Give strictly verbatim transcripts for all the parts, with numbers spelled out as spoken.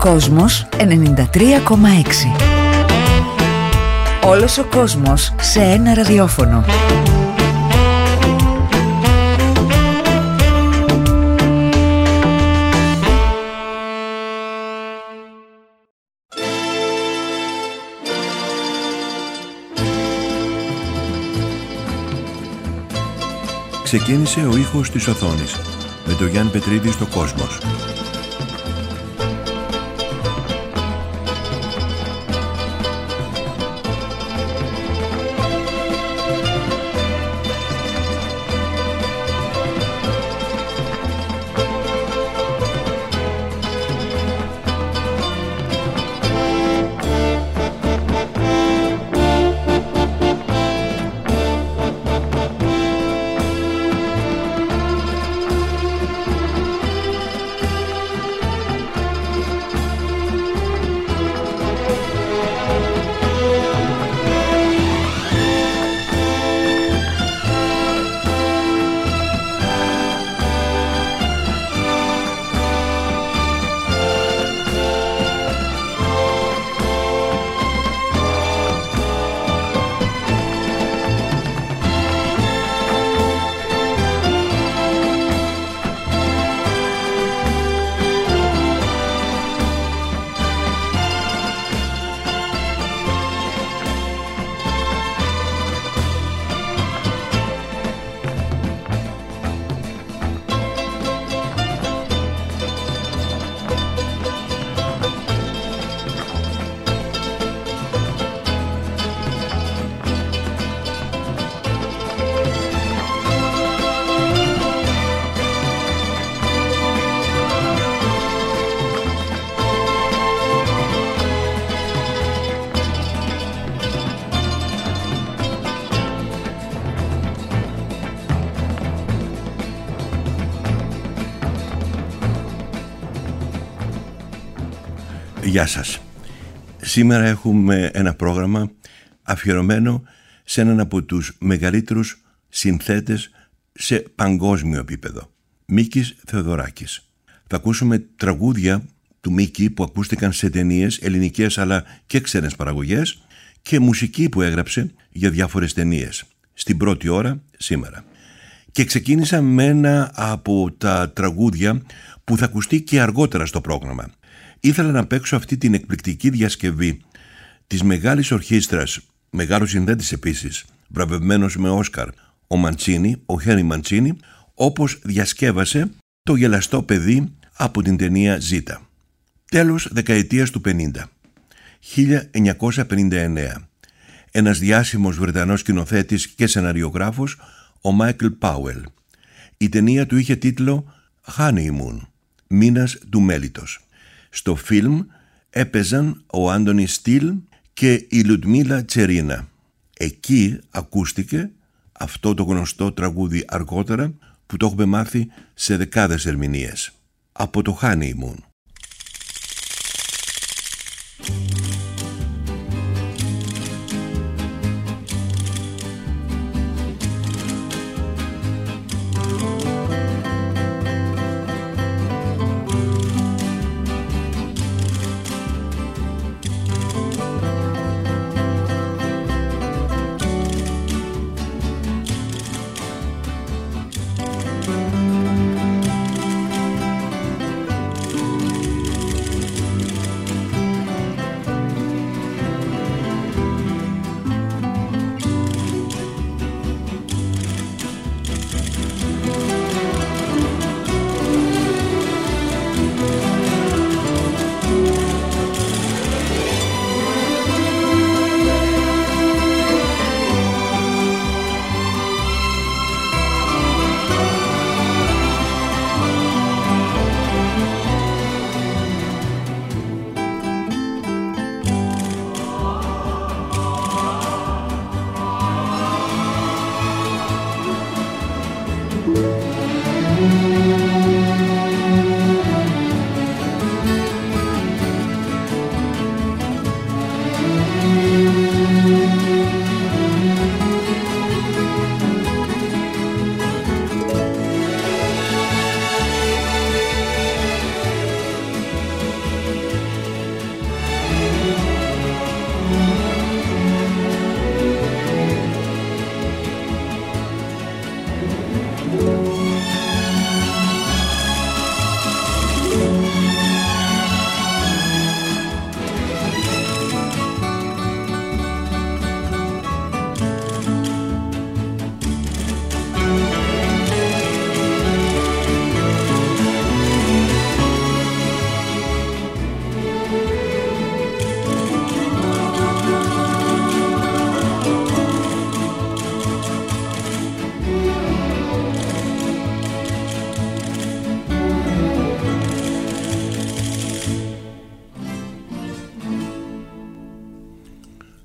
Κόσμος ενενήντα τρία κόμμα έξι. Όλος ο κόσμος σε ένα ραδιόφωνο. Ξεκίνησε ο ήχος της οθόνης με τον Γιάννη Πετρίδη στο Κόσμος. Γεια σας. Σήμερα έχουμε ένα πρόγραμμα αφιερωμένο σε έναν από τους μεγαλύτερους συνθέτες σε παγκόσμιο επίπεδο, Μίκης Θεοδωράκης. Θα ακούσουμε τραγούδια του Μίκη που ακούστηκαν σε ταινίες ελληνικές αλλά και ξένες παραγωγές και μουσική που έγραψε για διάφορες ταινίες στην πρώτη ώρα σήμερα. Και ξεκίνησα με ένα από τα τραγούδια που θα ακουστεί και αργότερα στο πρόγραμμα. Ήθελα να παίξω αυτή την εκπληκτική διασκευή της μεγάλης ορχήστρας, μεγάλος συνθέτης επίσης, βραβευμένος με Όσκαρ, ο Μαντσίνι, ο Χένρι Μαντσίνι, όπως διασκεύασε το γελαστό παιδί από την ταινία Ζήτα. Τέλος δεκαετίας του πενήντα, χίλια εννιακόσια πενήντα εννέα. Ένας διάσημος Βρετανός σκηνοθέτης και σεναριογράφος, ο Μάικλ Πάουελ. Η ταινία του είχε τίτλο Honeymoon, μήνας του μέλιτος. Στο φιλμ έπαιζαν ο Άντονι Στιλ και η Λουντμίλα Τσερίνα. Εκεί ακούστηκε αυτό το γνωστό τραγούδι αργότερα που το έχουμε μάθει σε δεκάδες ερμηνείες. Από το Honeymoon. Thank you.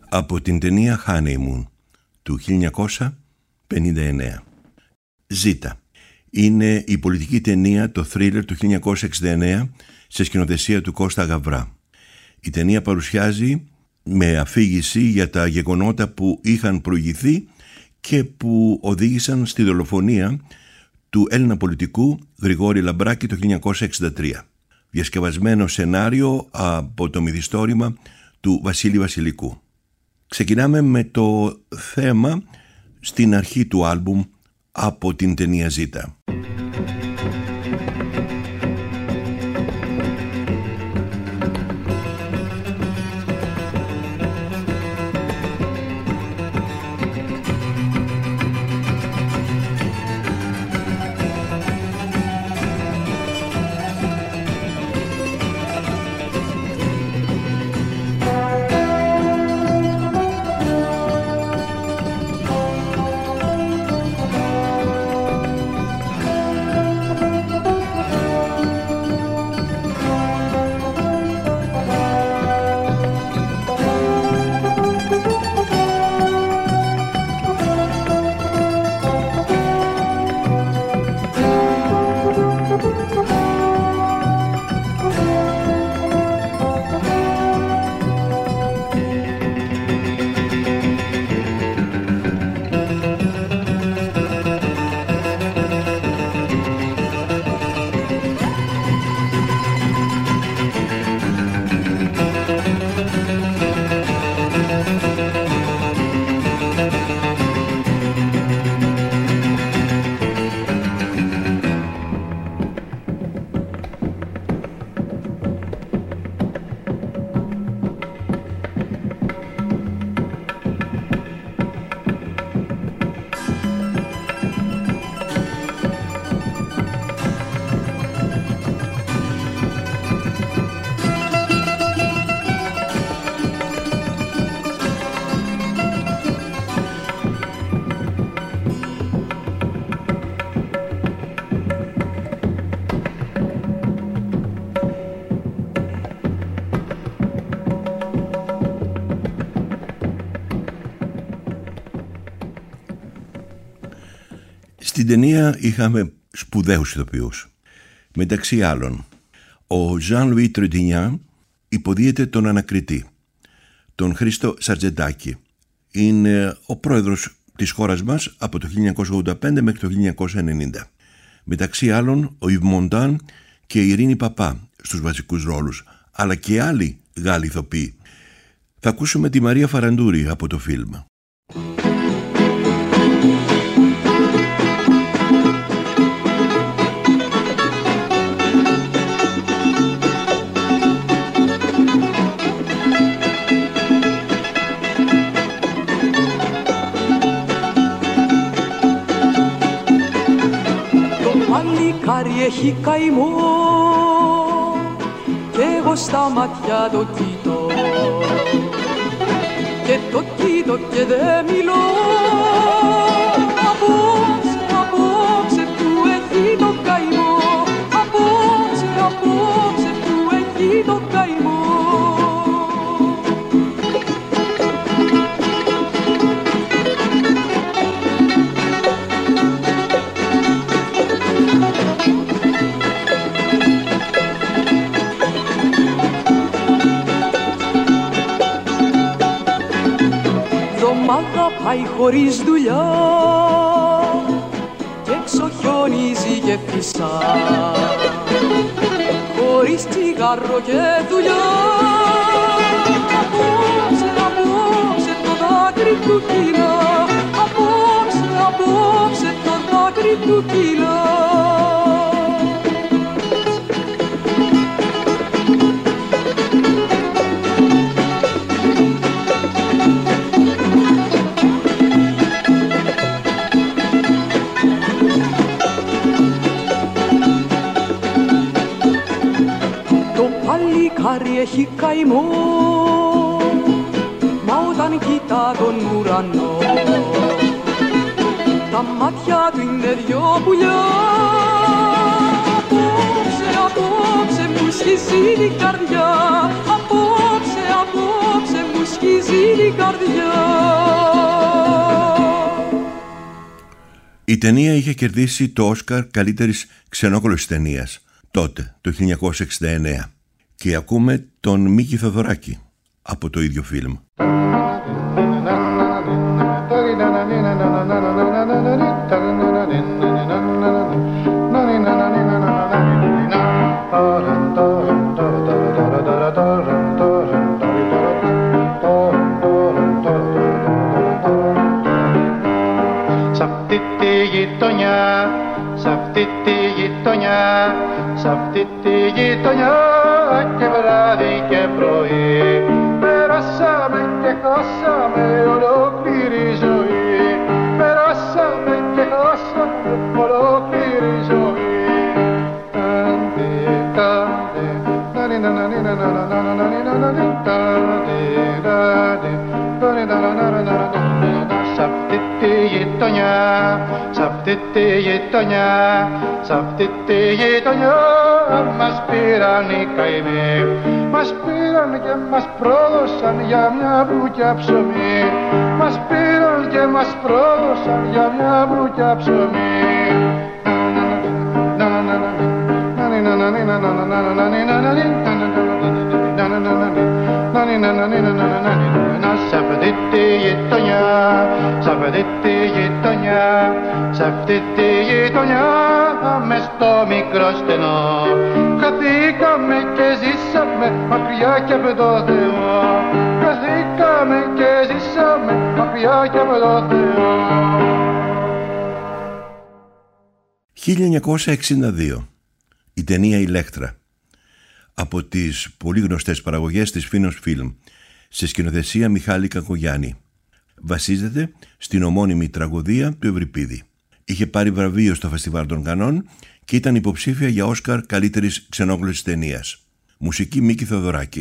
από την ταινία Honeymoon του χίλια εννιακόσια πενήντα εννέα. Ζήτα είναι η πολιτική ταινία, το θρίλερ του χίλια εννιακόσια εξήντα εννέα σε σκηνοθεσία του Κώστα Γαβρά. Η ταινία παρουσιάζει με αφήγηση για τα γεγονότα που είχαν προηγηθεί και που οδήγησαν στη δολοφονία του Έλληνα πολιτικού Γρηγόρη Λαμπράκη το χίλια εννιακόσια εξήντα τρία. Διασκευασμένο σενάριο από το μυθιστόρημα του Βασίλη Βασιλικού. Ξεκινάμε με το θέμα στην αρχή του άλμπουμ από την ταινία Ζήτα. Στην ταινία είχαμε σπουδαίους ηθοποιούς. Μεταξύ άλλων, ο Ζαν-Λουί Τρεντινιά υποδίεται τον ανακριτή, τον Χρήστο Σαρτζεντάκη. Είναι ο πρόεδρος της χώρας μας από το χίλια εννιακόσια ογδόντα πέντε μέχρι το χίλια εννιακόσια ενενήντα. Μεταξύ άλλων, ο Ιβ Μοντάν και η Ειρήνη Παπά στους βασικούς ρόλους, αλλά και άλλοι Γάλλοι ηθοποιοί. Θα ακούσουμε τη Μαρία Φαραντούρη από το φιλμ. Έχει καημό κι εγώ στα μάτια το κοιτώ και το κοιτώ και δεν μιλώ. Απόψε, απόψε που έχει το καημό, απόψε, απόψε που έχει το καημό. Πάει χωρίς δουλειά και έξω χιονίζει και φυσά, χωρίς τσιγάρο και δουλειά. Απόψε, απόψε το δάκρυ του κύλα, απόψε, απόψε το δάκρυ του κύλα. Έχει καημό, μα όταν κοιτά τον ουρανό τα μάτια του είναι δυο πουλιά. Απόψε, απόψε μου σχίζει η καρδιά, απόψε, απόψε μου σχίζει ξύλινη καρδιά. Η ταινία είχε κερδίσει το Όσκαρ καλύτερης ξενόγλωσσης ταινίας τότε, το χίλια εννιακόσια εξήντα εννέα. Και ακούμε τον Μίκη Θοδωράκη από το ίδιο φιλμ. Σ' αυτή τη γειτονιά, σ' αυτή τη γειτονιά, σ' αυτή τη γειτονιά και βράδυ και πρωί περάσαμε και χάσαμε ολόκληρη ζωή. Περάσαμε και χάσαμε ολόκληρη ζωή. Σ' αυτή τη γειτονιά, σ' αυτή τη γειτονιά, σ' αυτή τη γειτονιά μας πήραν οι καημοί. Μας πήραν και μας πρόδωσαν για μια μπουκιά ψωμί. Μας πήραν και μας πρόδωσαν για μια μπουκιά ψωμί. Σ' αυτή τη γειτονιά, σ' αυτή τη γειτονιά, σ' αυτή τη γειτονιά μες στο μικρό στενό χαθήκαμε και ζήσαμε μακριά και από το Θεό. Χαθήκαμε και ζήσαμε μακριά και από το Θεό. χίλια εννιακόσια εξήντα δύο. Η ταινία «Ηλέκτρα», από τις πολύ γνωστές παραγωγές της Φίνος Φιλμ, σε σκηνοθεσία Μιχάλη Κακογιάννη. Βασίζεται στην ομώνυμη τραγωδία του Ευρυπίδη. Είχε πάρει βραβείο στο Φεστιβάλ των Κανών και ήταν υποψήφια για Όσκαρ καλύτερης ξενόγλωσσης ταινίας. Μουσική Μίκη Θοδωράκη.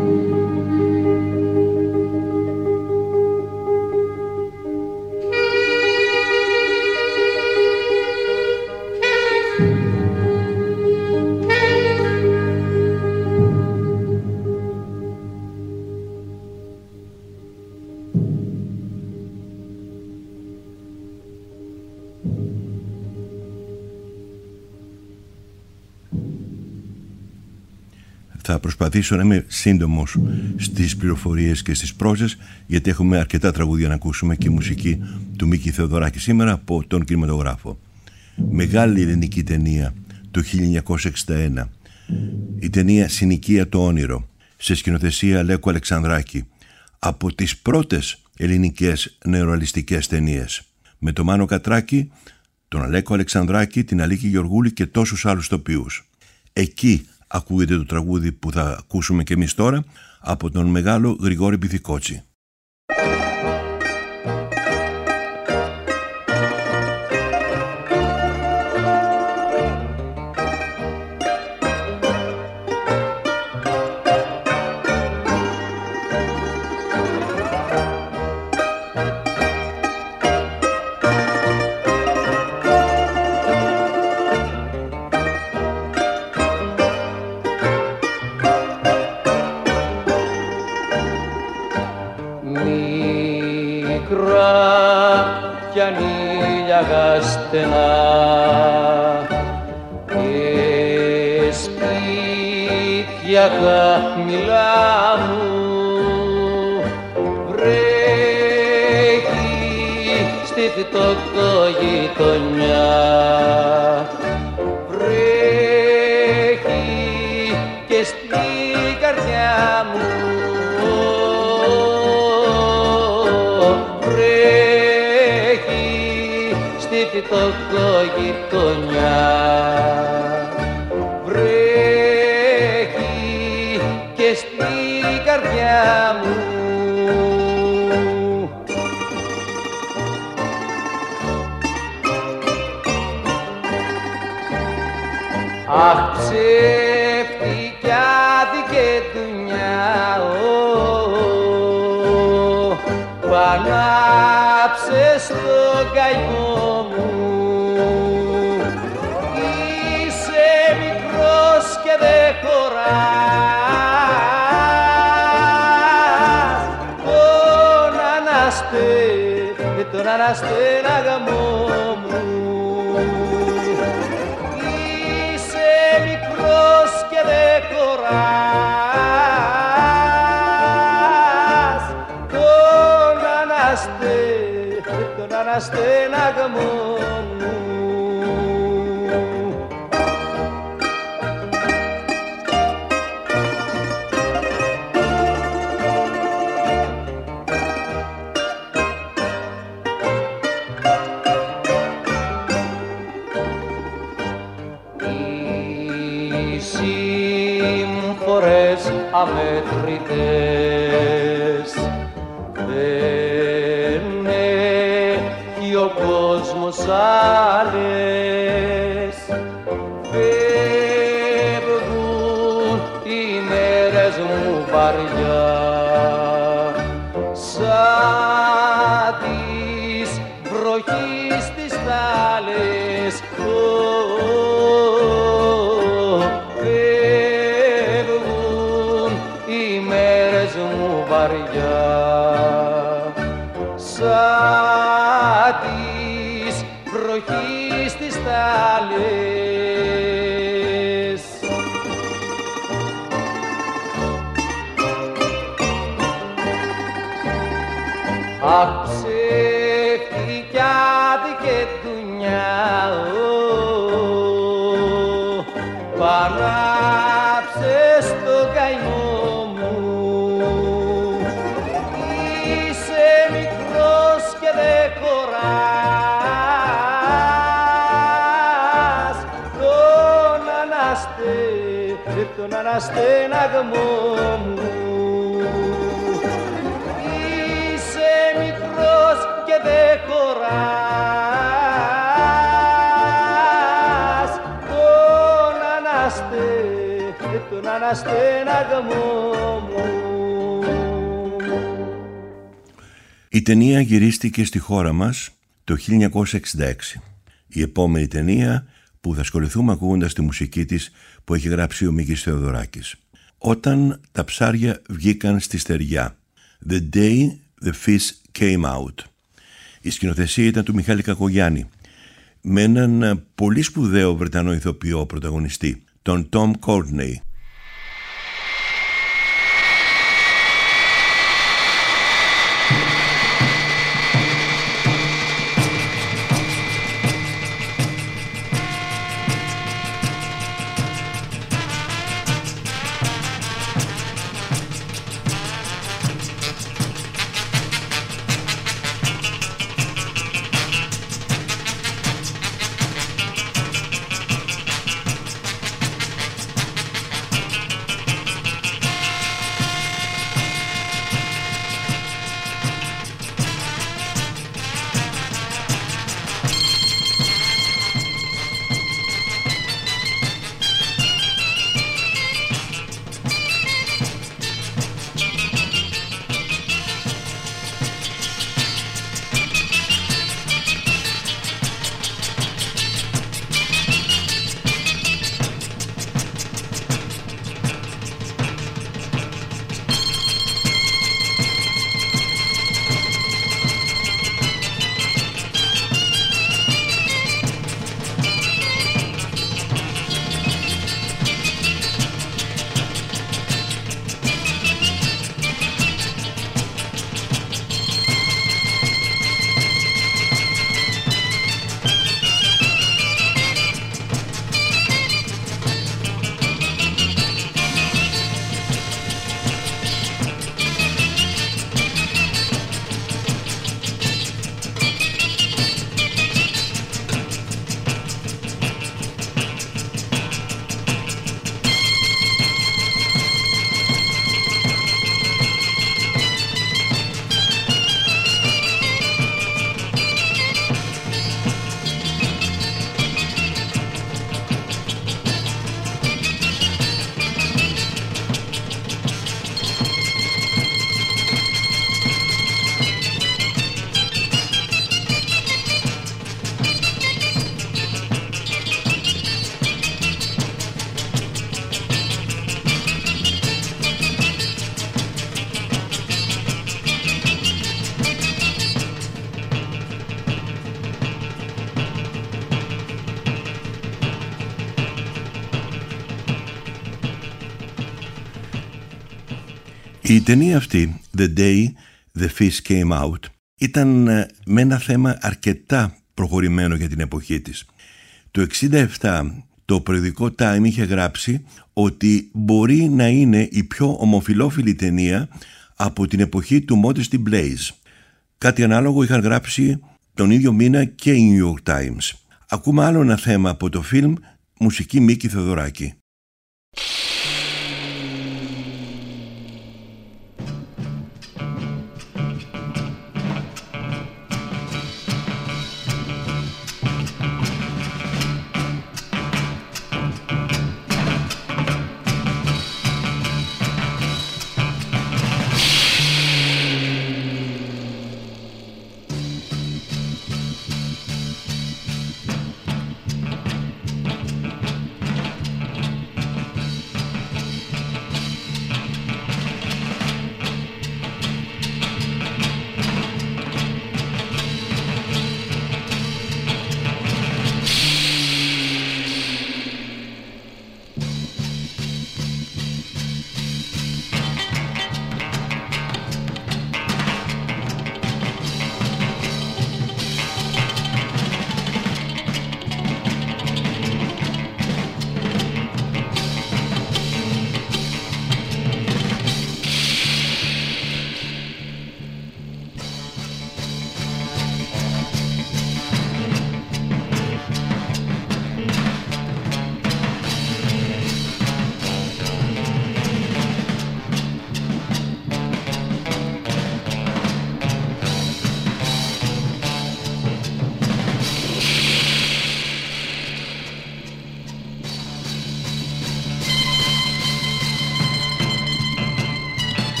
Θα προσπαθήσω να είμαι σύντομος στις πληροφορίες και στις πρόζες, γιατί έχουμε αρκετά τραγούδια να ακούσουμε και μουσική του Μίκη Θεοδωράκη σήμερα από τον κινηματογράφο. Μεγάλη ελληνική ταινία το χίλια εννιακόσια εξήντα ένα. Η ταινία «Συνοικία το όνειρο», σε σκηνοθεσία Λέκου Αλεξανδράκη, από τις πρώτες ελληνικές νεορεαλιστικές ταινίες, με τον Μάνο Κατράκη, τον Αλέκο Αλεξανδράκη, την Αλίκη Γεωργούλη και τόσους άλλους τοπίους. Εκεί ακούγεται το τραγούδι που θα ακούσουμε και εμείς τώρα από τον μεγάλο Γρηγόρη Πυθικότσι. Στενά και σπίτια χαμηλά μου βρέχει στη φτωχογειτονιά, βρέχει και στην καρδιά μου, φτωχογειτονιά, βρέχει και στην καρδιά μου. Αχ, ψεύτικια δικαιτουνιά, που ανάψε στον καημό μου. Είσαι μικρός και δεν χωράς τον αναστέ, τον αναστέναγαμό μου. Είσαι μικρός και δεν χωράς τον αναστέ, τον αναστέναγαμό μου. Αμετρητές δεν έχει ο κόσμος άλλες, φεύγουν οι μέρες μου βαριά σαν της βροχής τις τάλες. Σαν της βροχής τις τάλες. Αχ, ψεύτικια δικαιτουνιά, πανάψε στο καημό. Τον αναστέναγαμό μου. Είσαι μικρός και δεν χωράς τον αναστέ, τον αναστέναγαμό μου. Η ταινία γυρίστηκε στη χώρα μας το χίλια εννιακόσια εξήντα έξι. Η επόμενη ταινία που θα ασχοληθούμε ακούγοντας τη μουσική της που έχει γράψει ο Μίκης Θεοδωράκης. Όταν τα ψάρια βγήκαν στη στεριά. The day the fish came out. Η σκηνοθεσία ήταν του Μιχάλη Κακογιάννη, με έναν πολύ σπουδαίο Βρετανό ηθοποιό πρωταγωνιστή, τον Tom Courtenay. Η ταινία αυτή, The Day the Fish Came Out, ήταν με ένα θέμα αρκετά προχωρημένο για την εποχή της. Το εξήντα επτά το περιοδικό Time είχε γράψει ότι μπορεί να είναι η πιο ομοφυλόφιλη ταινία από την εποχή του Modesty Blaze. Κάτι ανάλογο είχαν γράψει τον ίδιο μήνα και οι New York Times. Ακούμε άλλο ένα θέμα από το φιλμ, μουσική Μίκη Θεοδωράκη.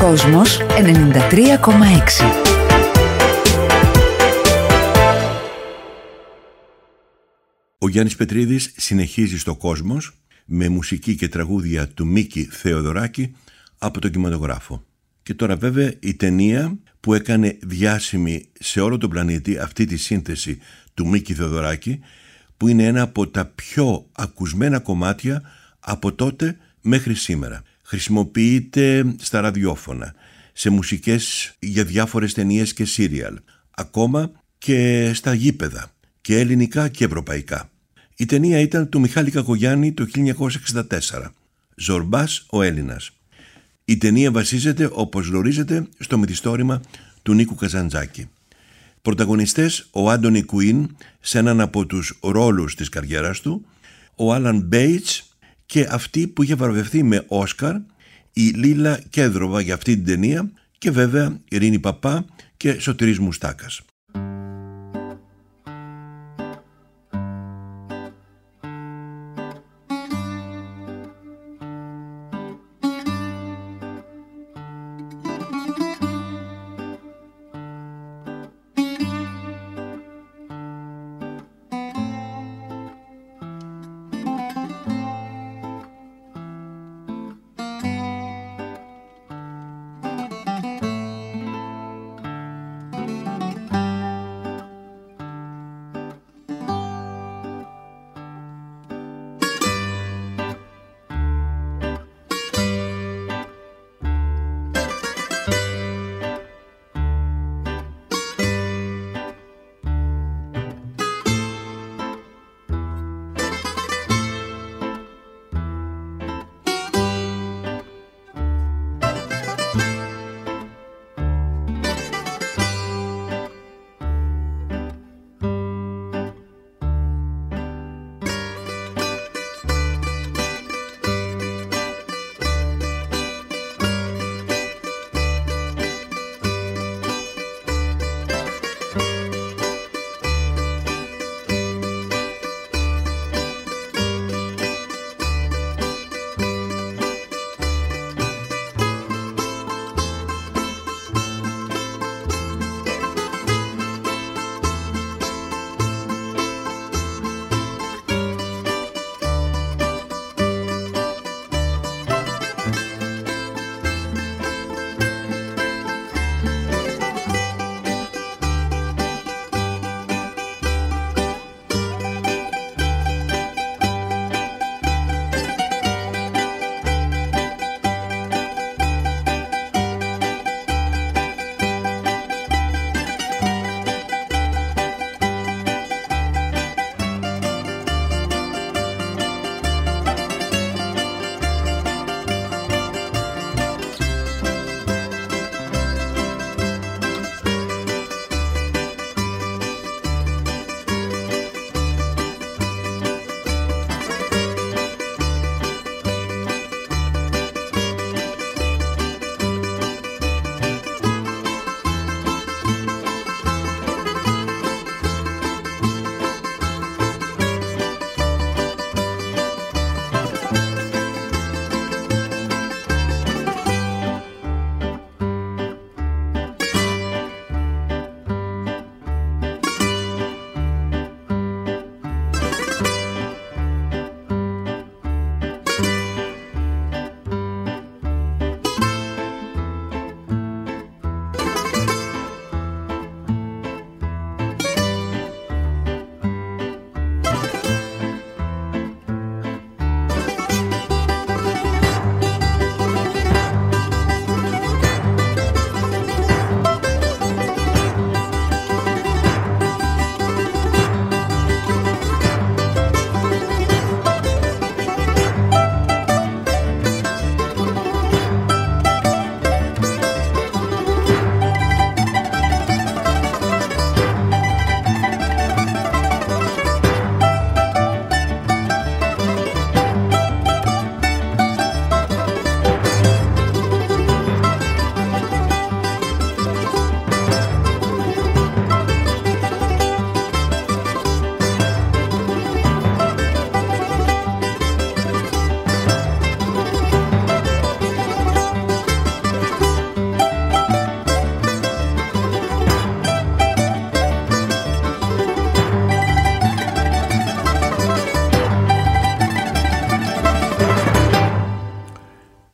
Κόσμος ενενήντα τρία κόμμα έξι. Ο Γιάννης Πετρίδης συνεχίζει στο Κόσμος με μουσική και τραγούδια του Μίκη Θεοδωράκη από τον κινηματογράφο. Και τώρα βέβαια η ταινία που έκανε διάσημη σε όλο τον πλανήτη αυτή τη σύνθεση του Μίκη Θεοδωράκη, που είναι ένα από τα πιο ακουσμένα κομμάτια από τότε μέχρι σήμερα. Χρησιμοποιείται στα ραδιόφωνα, σε μουσικές για διάφορες ταινίες και σύριαλ, ακόμα και στα γήπεδα, και ελληνικά και ευρωπαϊκά. Η ταινία ήταν του Μιχάλη Κακογιάννη το χίλια εννιακόσια εξήντα τέσσερα, Ζορμπάς ο Έλληνας. Η ταινία βασίζεται, όπως γνωρίζετε, στο μυθιστόρημα του Νίκου Καζαντζάκη. Πρωταγωνιστές ο Άντονι Κουίν σε έναν από τους ρόλους της καριέρας του, ο Άλαν Μπέιτς και αυτή που είχε βραβευτεί με Όσκαρ, η Λίλα Κέδροβα για αυτή την ταινία, και βέβαια Ειρήνη Παπά και Σωτηρής Μουστάκας.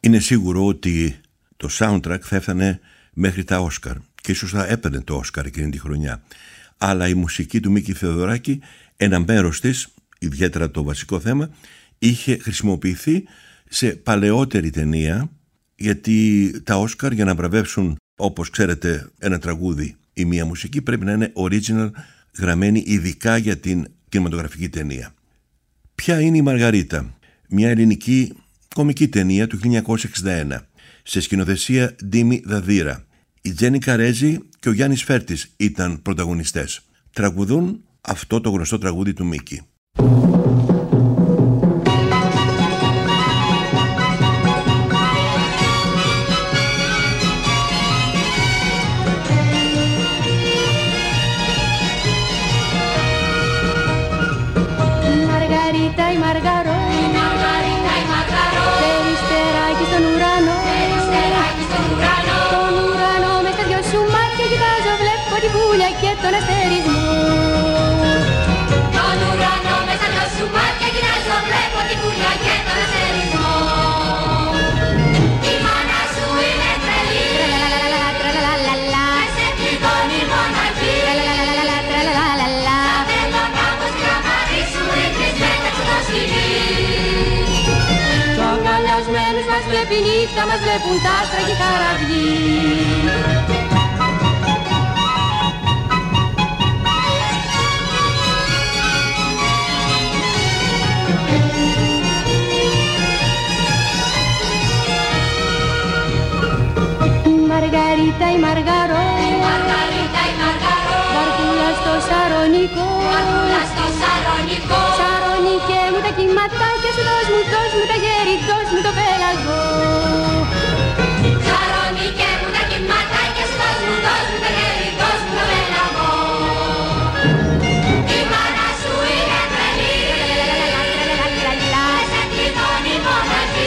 Είναι σίγουρο ότι το soundtrack θα έφτανε μέχρι τα Όσκαρ και ίσως θα έπαιρνε το Όσκαρ εκείνη τη χρονιά. Αλλά η μουσική του Μίκη Θεοδωράκη, ένα μέρος της, ιδιαίτερα το βασικό θέμα, είχε χρησιμοποιηθεί σε παλαιότερη ταινία, γιατί τα Όσκαρ για να βραβεύσουν, όπως ξέρετε, ένα τραγούδι ή μία μουσική πρέπει να είναι original, γραμμένη ειδικά για την κινηματογραφική ταινία. Ποια είναι η Μαργαρίτα? Μια ελληνική κομική ταινία του χίλια εννιακόσια εξήντα ένα, σε σκηνοθεσία Ντίμη Δαδύρα. Η Τζένι Καρέζη και ο Γιάννης Φέρτης ήταν πρωταγωνιστές. Τραγουδούν αυτό το γνωστό τραγούδι του Μίκη. Μαργαρίτα η Μαργαρό, η Μαργαρίτα η Μαργαρό, περιστεράκι στον ουρανό, περιστεράκι στον ουρανό, στον ουρανό με στα δυο σου μάτια κοιτάζω, βλέπω την πουλιά και τον αστερισμό. Στον ουρανό με στα δυο σου μάτια κοιτάζω, βλέπω την πουλιά και τον αστερισμό. Η μάνα σου είναι τρελή, τραλαλαλαλα, τραλαλαλαλα, και σε πληγώνει μοναχή, τραλαλαλαλα, τραλαλαλαλα, θέλω να πω στη γραμμάρι σου ήρθες μέταξε το σκηνή. Κι αγκαλιασμένους μας βλέπει νύχτα, μας βλέπουν τα άστρα και η χαραυγή. Μαργαρίτα η Μαργαρό, η Μαργαρίτα η Μαργαρό, βαρκούλα στο Σαρονικό, βαρκούλα στο Σαρονικό, Σαρονικέ μου τα κυματάκια σου, δώσ' μου, δώσ' μου τα χέρι, δώσ' μου το πέλαγο. Σαρονικέ μου τα κυματάκια σου, δώσ' μου, δώσ' μου τα χέρι, δώσ' μου το πέλαγο. Η μάνα σου είναι τρελή, και σε κλειδώνει μοναχή,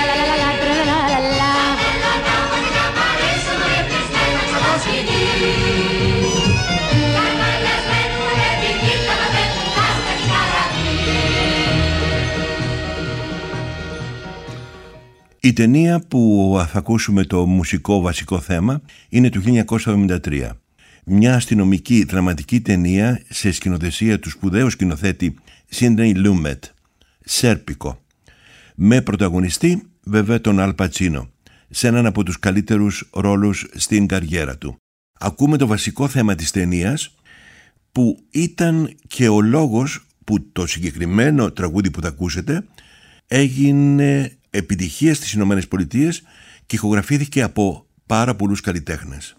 Η ταινία που θα ακούσουμε το μουσικό βασικό θέμα είναι του χίλια εννιακόσια εβδομήντα τρία. Μια αστυνομική δραματική ταινία σε σκηνοθεσία του σπουδαίου σκηνοθέτη Σίντνεϊ Λούμετ, Σέρπικο, με πρωταγωνιστή βέβαια τον Αλ Πατσίνο, σε έναν από τους καλύτερους ρόλους στην καριέρα του. Ακούμε το βασικό θέμα της ταινίας, που ήταν και ο λόγος που το συγκεκριμένο τραγούδι που θα ακούσετε έγινε επιτυχία στις Ηνωμένες Πολιτείες και ηχογραφήθηκε από πάρα πολλούς καλλιτέχνες.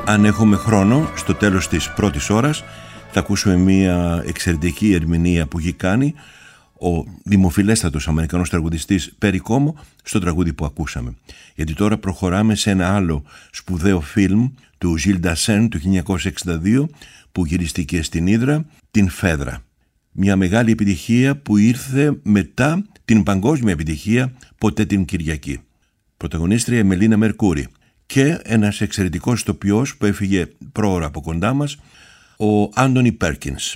Αν έχουμε χρόνο, στο τέλος της πρώτης ώρας θα ακούσουμε μια εξαιρετική ερμηνεία που έχει κάνει ο δημοφιλέστατος Αμερικανός τραγουδιστής Perry Como στο τραγούδι που ακούσαμε. Γιατί τώρα προχωράμε σε ένα άλλο σπουδαίο φιλμ του Gilles Dassin του χίλια εννιακόσια εξήντα δύο που γυριστήκε στην Ύδρα, την Φέδρα. Μια μεγάλη επιτυχία που ήρθε μετά την παγκόσμια επιτυχία Ποτέ την Κυριακή. Πρωταγωνίστρια η Μελίνα Μερκούρη και ένας εξαιρετικός ηθοποιός που έφυγε πρόωρα από κοντά μας, ο Άντονι Πέρκινς.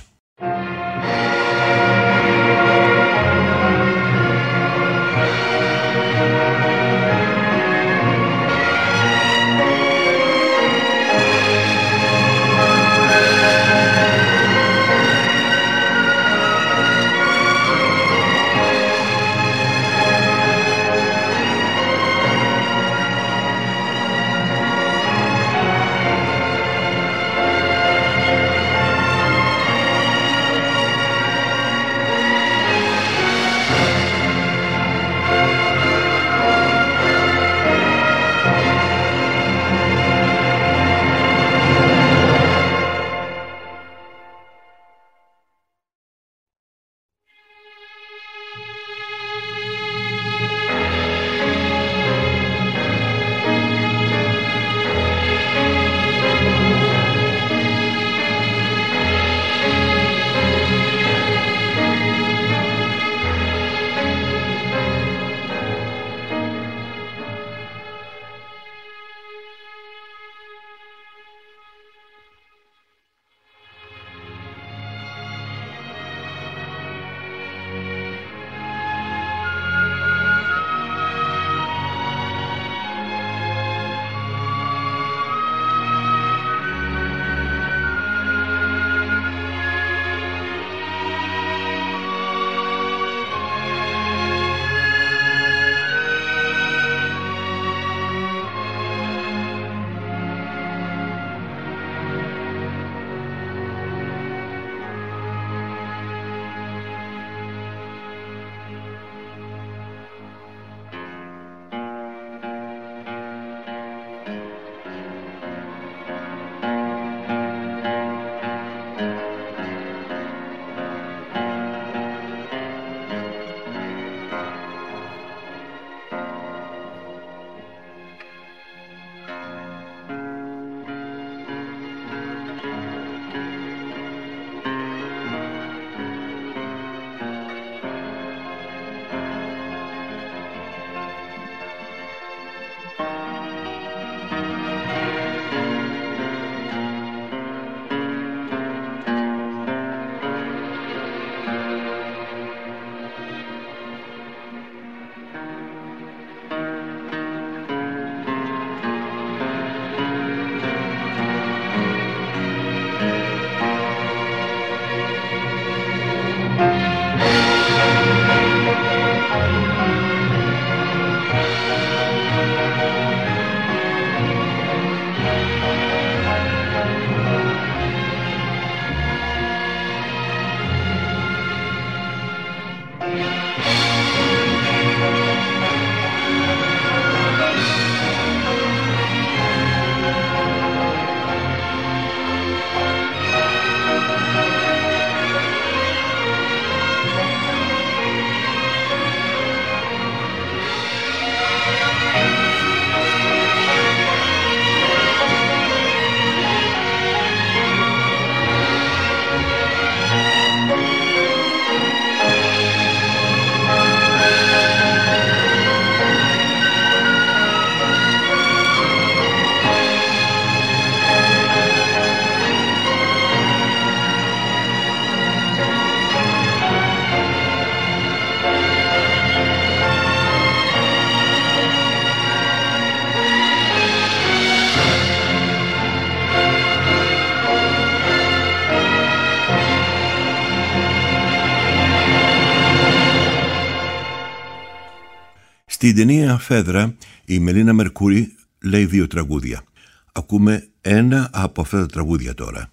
Στην ταινία Φέδρα η Μελίνα Μερκούρη λέει δύο τραγούδια. Ακούμε ένα από αυτά τα τραγούδια τώρα.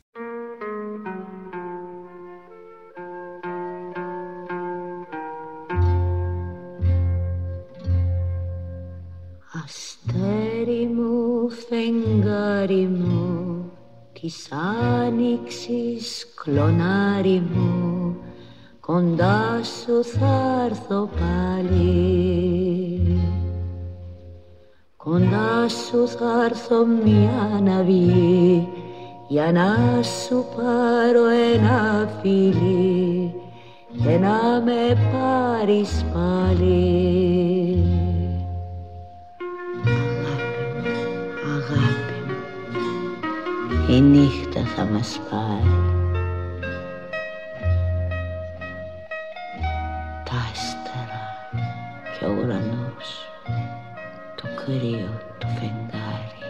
Αστέρι μου, φεγγάρι μου, της άνοιξης κλονάρι μου, κοντά σου θα έρθω πάλι. Κοντά σου θα έρθω μια να βγει, για να σου πάρω ένα φιλί και να με πάρεις πάλι. Αγάπη μου, αγάπη μου, η νύχτα θα μας πάρει. Τα άστερα και ο ουρανός, το κρύο το φεγγάρι.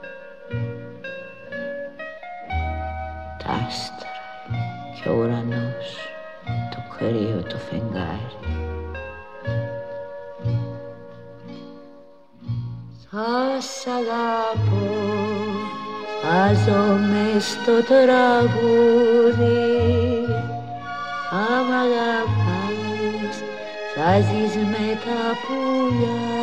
Τα άστερα και ο ουρανός, το κρύο το φεγγάρι. Θα σ' αγαπώ, θα ζω μες στο τραγούδι. Θα μ' αγαπάς, θα ζεις με τα πουλιά.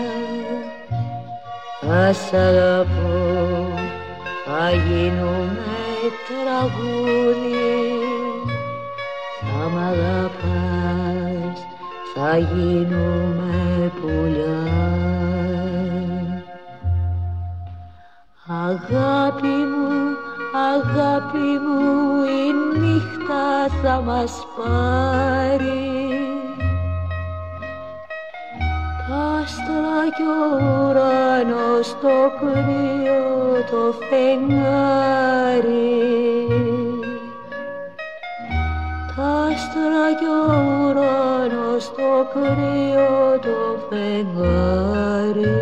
Θα σ' αγαπώ, θα γίνουμε τραγούδι. Θα μ' αγαπάς, θα γίνουμε πουλιά. Αγάπη μου, αγάπη μου, η νύχτα θα μας πάρει. Τα άστρα κι ο ουρανός, το κρύο το φεγγάρι. Τα άστρα κι ο ουρανός, το κρύο το φεγγάρι.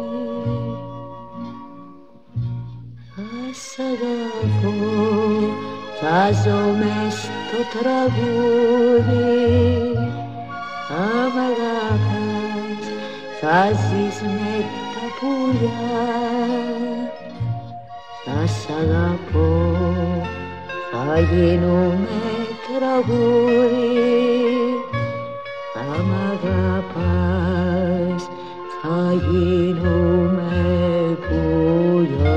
Σ' αγαπώ, θα ζω μες στο τραγούδι. Θα μ' αγαπάς, θα ζεις με τα πουλιά. Θα σ' αγαπώ, θα γίνουμε τραγούδι. Θα μ' αγαπάς, θα γίνουμε πουλιά.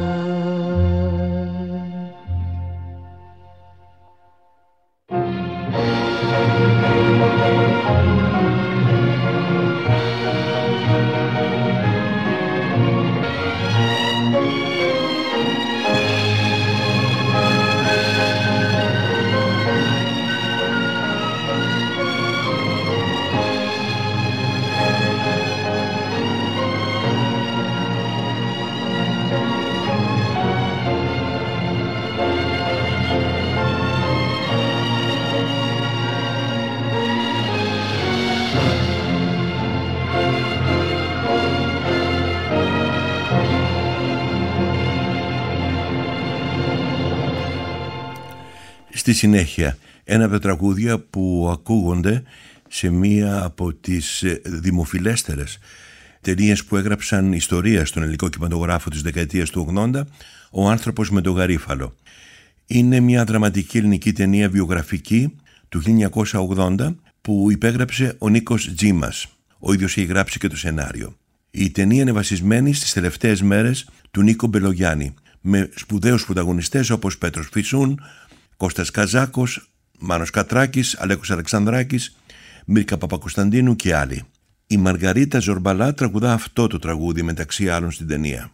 Στη συνέχεια, ένα από τα τραγούδια που ακούγονται σε μία από τις δημοφιλέστερες ταινίες που έγραψαν ιστορία στον ελληνικό κινηματογράφο της δεκαετίας του ογδόντα, «Ο άνθρωπος με το γαρίφαλο». Είναι μια δραματική ελληνική ταινία βιογραφική του χίλια εννιακόσια ογδόντα που υπέγραψε ο Νίκος Τζίμας. Ο ίδιος έχει γράψει και το σενάριο. Η ταινία είναι βασισμένη στις τελευταίες μέρες του Νίκο Μπελογιάννη, με σπουδαίους πρωταγωνιστές όπως Πέτρος Φυσούν, Κώστας Καζάκος, Μάνος Κατράκης, Αλέκος Αλεξανδράκης, Μίρκα Παπακοσταντίνου και άλλοι. Η Μαργαρίτα Ζορμπαλά τραγουδά αυτό το τραγούδι μεταξύ άλλων στην ταινία.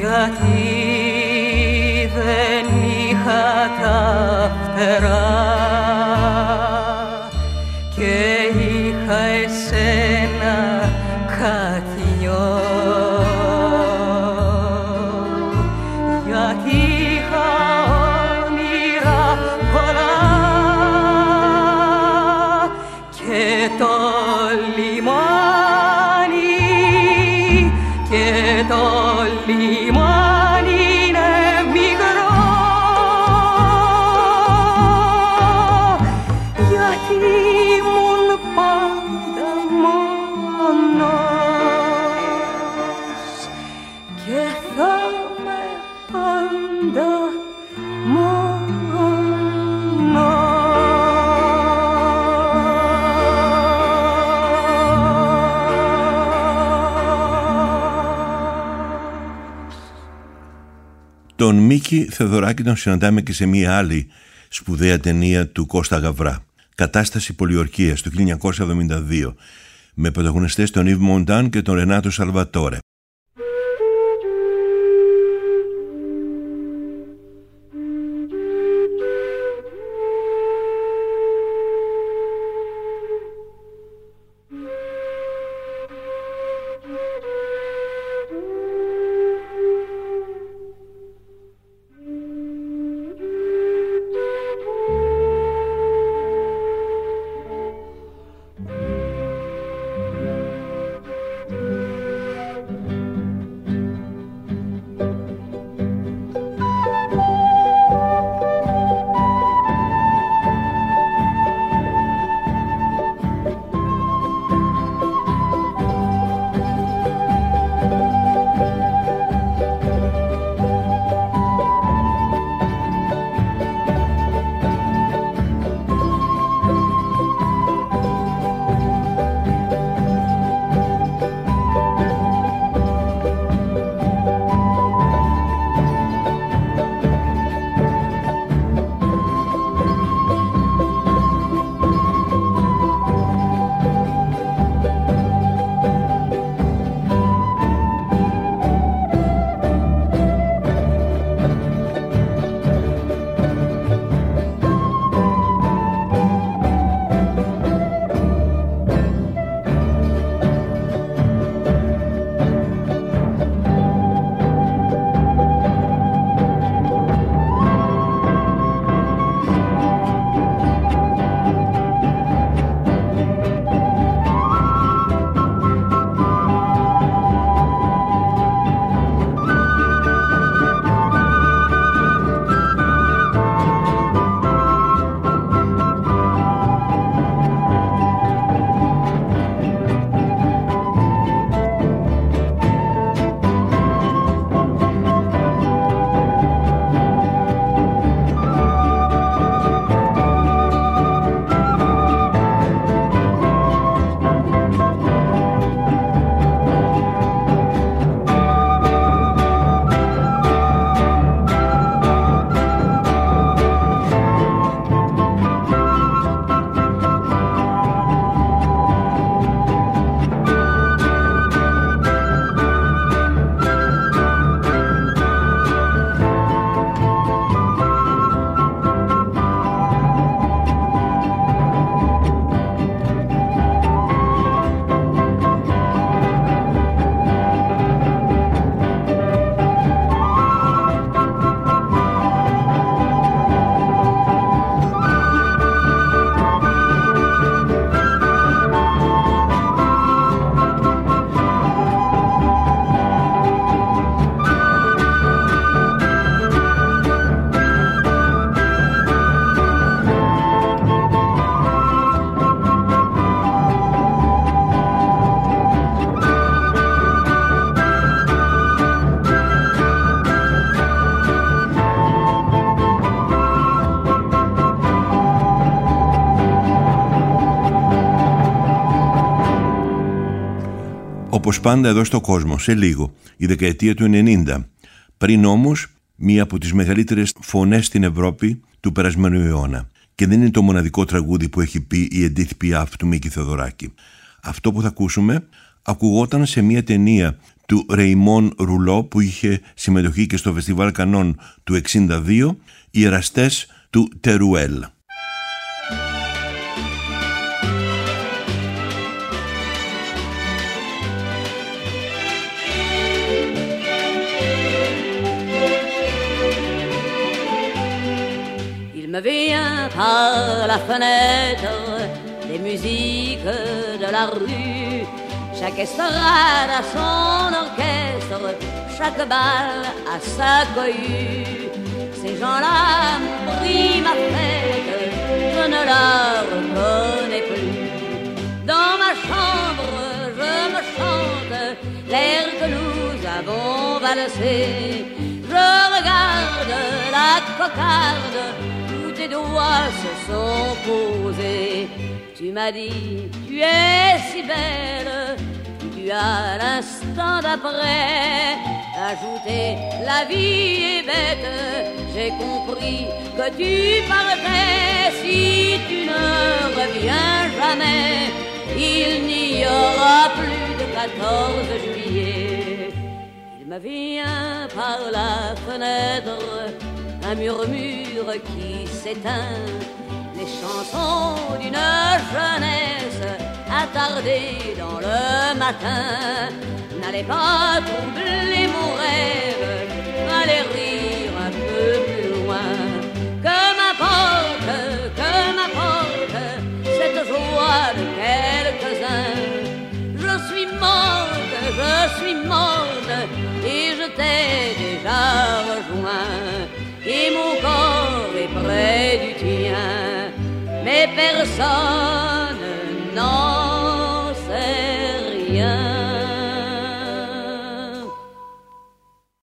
γιατί δεν είχα τα φτερά και είχα εσένα κατηνιό, γιατί είχα όνειρα πολλά και το λιμάνι και το λιμάνι είναι μικρό, γιατί ήμουν πάντα μόνος και θα με πάντα Τον Μίκη Θεοδωράκη τον συναντάμε και σε μία άλλη σπουδαία ταινία του Κώστα Γαβρά, Κατάσταση Πολιορκίας του χίλια εννιακόσια εβδομήντα δύο, με πρωταγωνιστές τον Ιβ Μοντάν και τον Ρενάτο Σαλβατόρε. όπως πάντα εδώ στο κόσμο, σε λίγο, η δεκαετία του ενενήντα. Πριν όμως, μία από τις μεγαλύτερες φωνές στην Ευρώπη του περασμένου αιώνα. Και δεν είναι το μοναδικό τραγούδι που έχει πει η Edith Piaf του Μίκη Θεοδωράκη. Αυτό που θα ακούσουμε ακουγόταν σε μία ταινία του Ρεϊμόν Ρουλό που είχε συμμετοχή και στο Φεστιβάλ Κανών του εξήντα δύο, οι εραστές του Τερουέλ. Il me vient par la fenêtre des musiques de la rue. Chaque estrade a son orchestre, chaque bal a sa cohue. Ces gens-là m'ont pris ma fête, je ne la reconnais plus. Dans ma chambre, je me chante l'air que nous avons valsé. Je regarde la cocarde où tes doigts se sont posés. Tu m'as dit, tu es si belle, tu as l'instant d'après ajouté, la vie est bête, j'ai compris que tu partais. Si tu ne reviens jamais, il n'y aura plus de quatorze juillet. Il me vient par la fenêtre un murmure qui s'éteint, les chansons d'une jeunesse attardée dans le matin. N'allez pas troubler mon rêve, allez rire un peu plus loin. Que m'importe, que m'importe cette joie de quelques-uns. Je suis morte, je suis morte et je t'ai déjà rejoint. Et mon corps est près du tien, mais personne